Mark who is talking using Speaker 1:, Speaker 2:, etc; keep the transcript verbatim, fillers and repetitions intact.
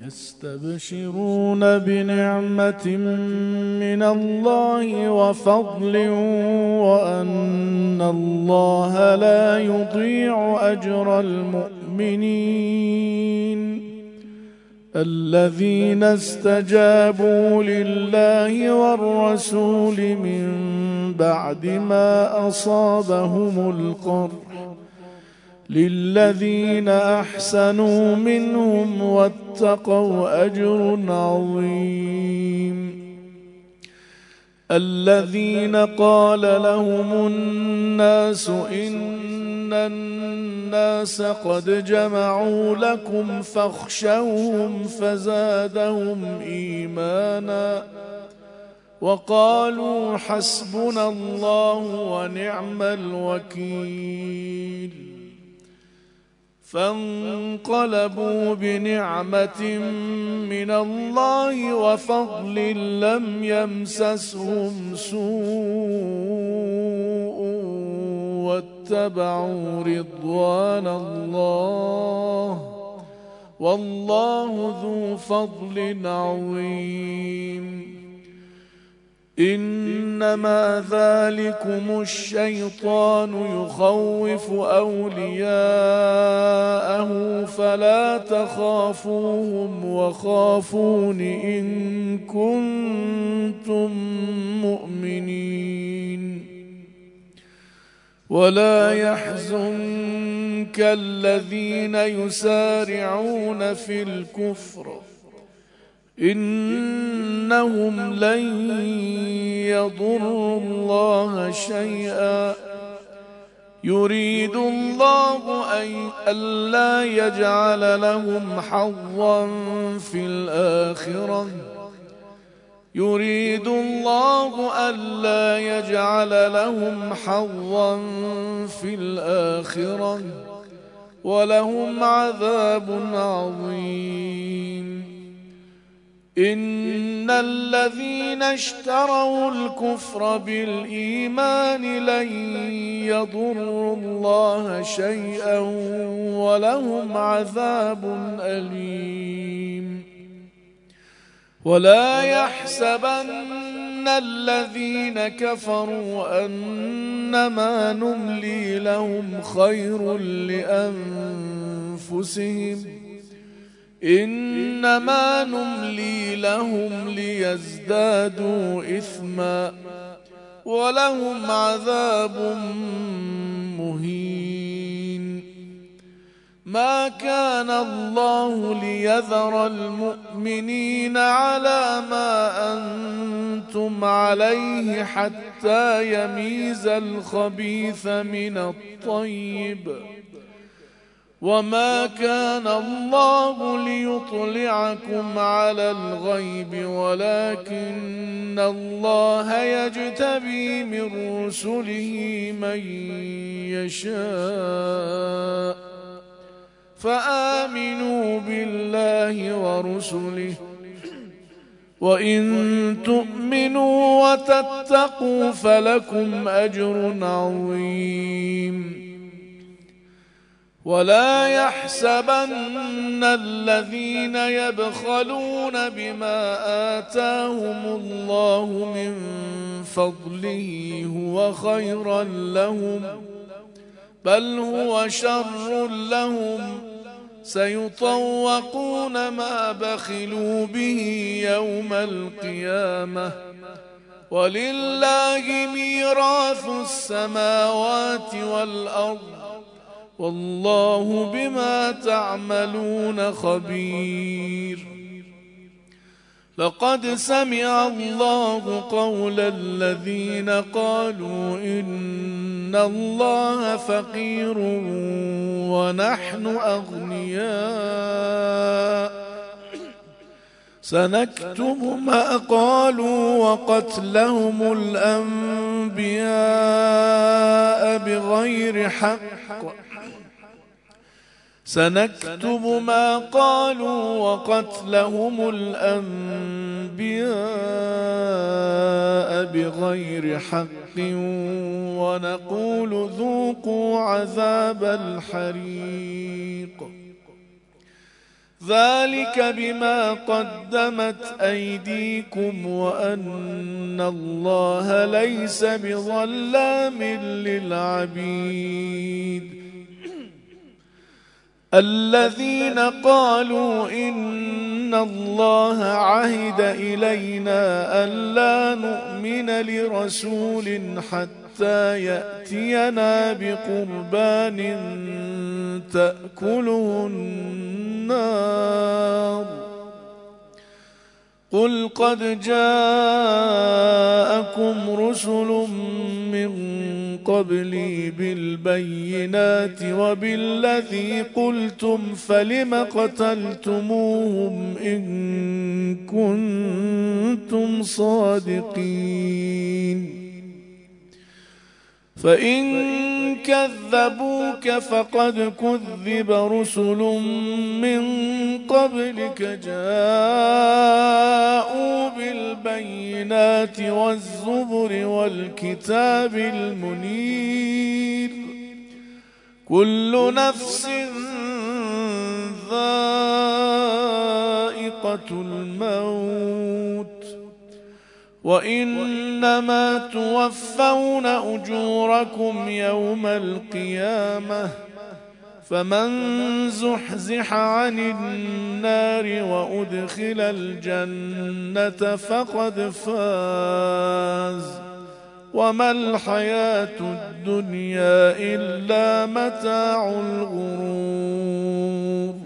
Speaker 1: يستبشرون بنعمة من الله وفضل وأن الله لا يضيع أجر المؤمنين الذين استجابوا لله والرسول من بعد ما أصابهم القرح للذين أحسنوا منهم واتقوا أجر عظيم الذين قال لهم الناس إن الناس قد جمعوا لكم فاخشوهم فزادهم إيمانا وقالوا حسبنا الله ونعم الوكيل فانقلبوا بنعمة من الله وفضل لم يمسسهم سوء واتبعوا رضوان الله والله ذو فضل عظيم إنما ذلكم الشيطان يخوف أولياءه فلا تخافوهم وخافون إن كنتم مؤمنين ولا يحزنك الذين يسارعون في الكفر إنهم لن يضروا الله شيئا يريد الله أن ألا يجعل لهم حظا في الآخرة يريد الله ألا يجعل لهم حظا في الآخرة ولهم عذاب عظيم إن الذين اشتروا الكفر بالإيمان لن يضروا الله شيئا ولهم عذاب أليم ولا يحسبن الذين كفروا أنما نملي لهم خير لأنفسهم إنما نملي لهم ليزدادوا إثما ولهم عذاب مهين ما كان الله ليذر المؤمنين على ما أنتم عليه حتى يميز الخبيث من الطيب وما كان الله ليطلعكم على الغيب ولكن الله يجتبي من رسله من يشاء فآمنوا بالله ورسله وإن تؤمنوا وتتقوا فلكم أجر عظيم ولا يحسبن الذين يبخلون بما آتاهم الله من فضله هو خيرا لهم بل هو شر لهم سيطوقون ما بخلوا به يوم القيامة ولله ميراث السماوات والأرض والله بما تعملون خبير لقد سمع الله قول الذين قالوا إن الله فقير ونحن أغنياء سنكتب ما قالوا وقتلهم الأنبياء بغير حق سنكتب ما قالوا وقتلهم الأنبياء بغير حق ونقول ذوقوا عذاب الحريق ذلك بما قدمت أيديكم وأن الله ليس بظلام للعبيد الذين قالوا إن الله عهد إلينا ألا نؤمن لرسول حتى يأتينا بقربان تأكله النار قل قد جاءكم رسل من قبلي بالبينات وبالذي قلتم فلم قتلتموهم إن كنتم صادقين فإن كذبوك فقد كذب رسل من قبلك جاءوا بالبينات والزبر والكتاب المنير كل نفس ذائقة الموت وإنما توفون أجوركم يوم القيامة فمن زحزح عن النار وأدخل الجنة فقد فاز وما الحياة الدنيا إلا متاع الغرور